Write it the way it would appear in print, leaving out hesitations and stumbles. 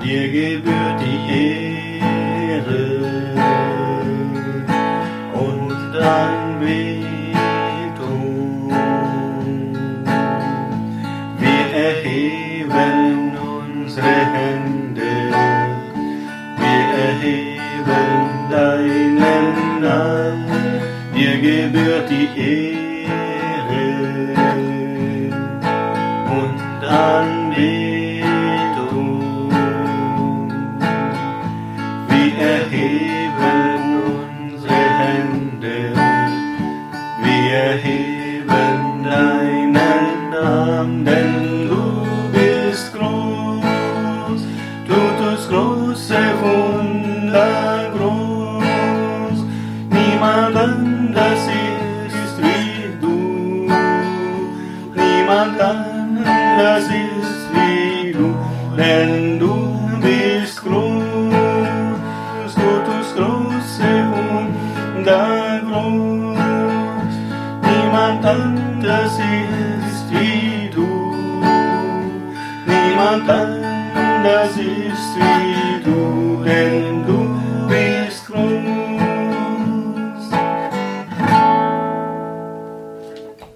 dir gebührt die Ehre und Anbetung. Wir erheben unsere Hände, wir erheben deinen Namen, dir gebührt die Ehre und Anbetung. Wir erheben unsere Hände, wir erheben deinen Namen, denn du bist groß, du tust große Wunder groß. Niemand anders ist wie du, niemand anders ist wie du, denn du bist groß, du tust große Wunder groß. Niemand anders ist wie du, niemand anders ist wie du.